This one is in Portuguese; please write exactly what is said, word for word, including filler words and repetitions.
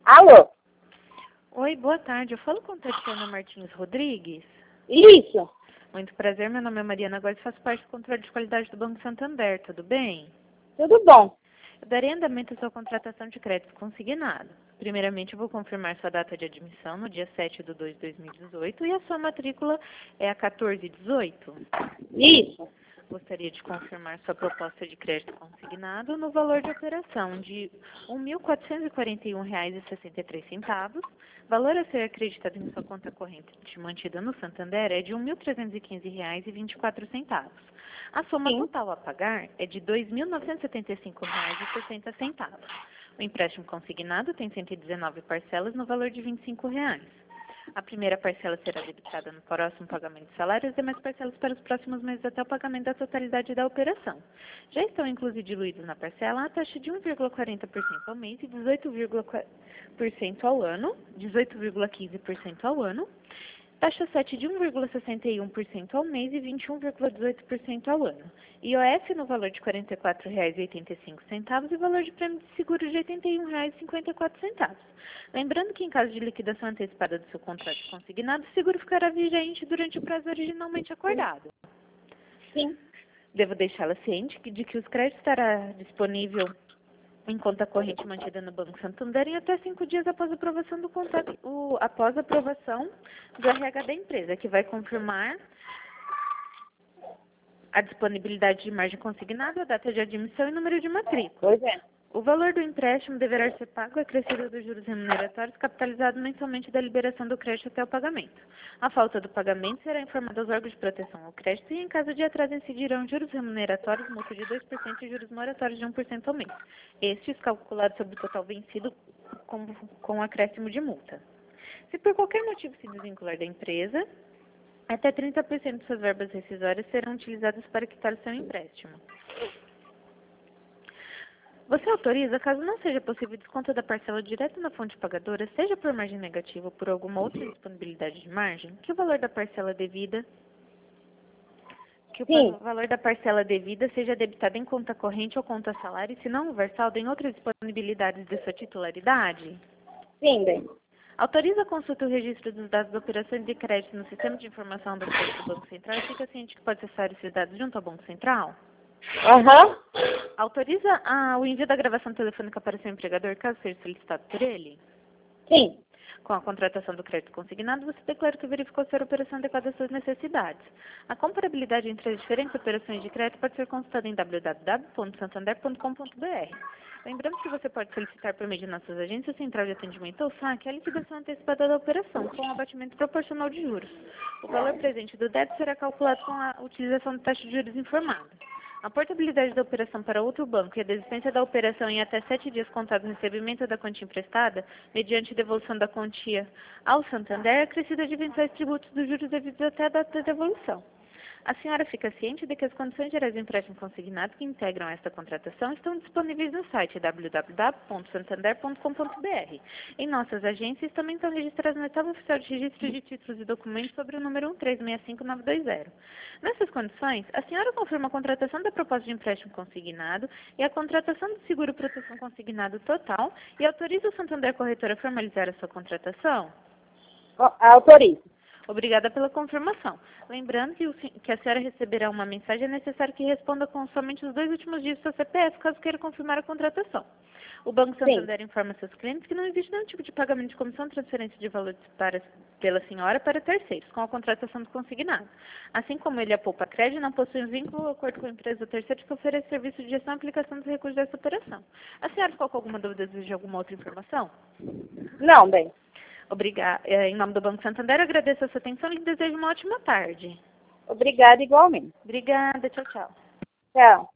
Alô? Oi, boa tarde. Eu falo com a Tatiana Martins Rodrigues. Isso. Muito prazer, meu nome é Mariana Góes, faço parte do controle de qualidade do Banco Santander, tudo bem? Tudo bom. Eu darei andamento à sua contratação de crédito consignado. Primeiramente, eu vou confirmar sua data de admissão no dia sete de dois de dois mil e dezoito e a sua matrícula é a quatorze dezoito. Isso. Gostaria de confirmar sua proposta de crédito consignado no valor de operação de um mil quatrocentos e quarenta e um reais e sessenta e três centavos. Valor a ser acreditado em sua conta corrente mantida no Santander é de um mil trezentos e quinze reais e vinte e quatro centavos. A soma Sim. total a pagar é de dois mil novecentos e setenta e cinco reais e sessenta centavos. O empréstimo consignado tem cento e dezenove parcelas no valor de vinte e cinco reais. A primeira parcela será debitada no próximo pagamento de salário e as demais parcelas para os próximos meses até o pagamento da totalidade da operação. Já estão inclusos e diluídos na parcela a taxa de um vírgula quarenta por cento ao mês e dezoito vírgula quatro por cento ao ano, dezoito vírgula quinze por cento ao ano, taxa sete de um vírgula sessenta e um por cento ao mês e vinte e um vírgula dezoito por cento ao ano. I O F no valor de quarenta e quatro reais e oitenta e cinco centavos e valor de prêmio de seguro de oitenta e um reais e cinquenta e quatro centavos. Lembrando que em caso de liquidação antecipada do seu contrato consignado, o seguro ficará vigente durante o prazo originalmente acordado. Sim. Devo deixá-la ciente de que os créditos estará disponível em conta corrente mantida no Banco Santander em até cinco dias após a aprovação do contrato, o, após a aprovação do R H da empresa, que vai confirmar a disponibilidade de margem consignada, a data de admissão e número de matrícula. Pois é. O valor do empréstimo deverá ser pago acrescido dos juros remuneratórios capitalizado mensalmente da liberação do crédito até o pagamento. A falta do pagamento será informada aos órgãos de proteção ao crédito e, em caso de atraso, incidirão juros remuneratórios, multa de dois por cento e juros moratórios de um por cento ao mês. Estes calculados sobre o total vencido com, com acréscimo de multa. Se por qualquer motivo se desvincular da empresa, até trinta por cento de suas verbas rescisórias serão utilizadas para quitar o seu empréstimo. Você autoriza, caso não seja possível desconto da parcela direto na fonte pagadora, seja por margem negativa ou por alguma outra disponibilidade de margem, que o valor da parcela devida que o Sim. valor da parcela devida seja debitado em conta corrente ou conta salário, se não houver saldo em outras disponibilidades de sua titularidade? Sim, bem. Autoriza a consulta e o registro dos dados da operação de crédito no sistema de informação do crédito do Banco Central e fica ciente que pode acessar esses dados junto ao Banco Central? Aham. Autoriza a, o envio da gravação telefônica para seu empregador, caso seja solicitado por ele? Sim. Com a contratação do crédito consignado, você declara que verificou ser a operação adequada às suas necessidades. A comparabilidade entre as diferentes operações de crédito pode ser consultada em w w w ponto santander ponto com ponto b r. Lembrando que você pode solicitar por meio de nossas agências Central de Atendimento ou S A C a liquidação antecipada da operação, com abatimento proporcional de juros. O valor presente do débito será calculado com a utilização da taxa de juros informada. A portabilidade da operação para outro banco e a desistência da operação em até sete dias contados no recebimento da quantia emprestada, mediante devolução da quantia ao Santander, é acrescida de eventuais tributos dos juros devidos até a data da devolução. A senhora fica ciente de que as condições gerais do empréstimo consignado que integram esta contratação estão disponíveis no site w w w ponto santander ponto com ponto b r. Em nossas agências também estão registradas na tabela oficial de registro de títulos e documentos sobre o número um três seis cinco nove dois zero. Nessas condições, a senhora confirma a contratação da proposta de empréstimo consignado e a contratação do seguro proteção consignado total e autoriza o Santander Corretora a formalizar a sua contratação? Autorizo. Obrigada pela confirmação. Lembrando que, o, que a senhora receberá uma mensagem, é necessário que responda com somente os dois últimos dias do seu C P F, caso queira confirmar a contratação. O Banco Santander Sim. informa seus clientes que não existe nenhum tipo de pagamento de comissão ou transferência de valores para, pela senhora para terceiros, com a contratação do consignado. Assim como ele, a Poupa Crédito, não possui um vínculo ou acordo com a empresa terceira que oferece serviço de gestão e aplicação dos recursos dessa operação. A senhora ficou com alguma dúvida de alguma outra informação? Não, bem. Obrigada. Em nome do Banco Santander, agradeço a sua atenção e desejo uma ótima tarde. Obrigada igualmente. Obrigada. Tchau, tchau. Tchau.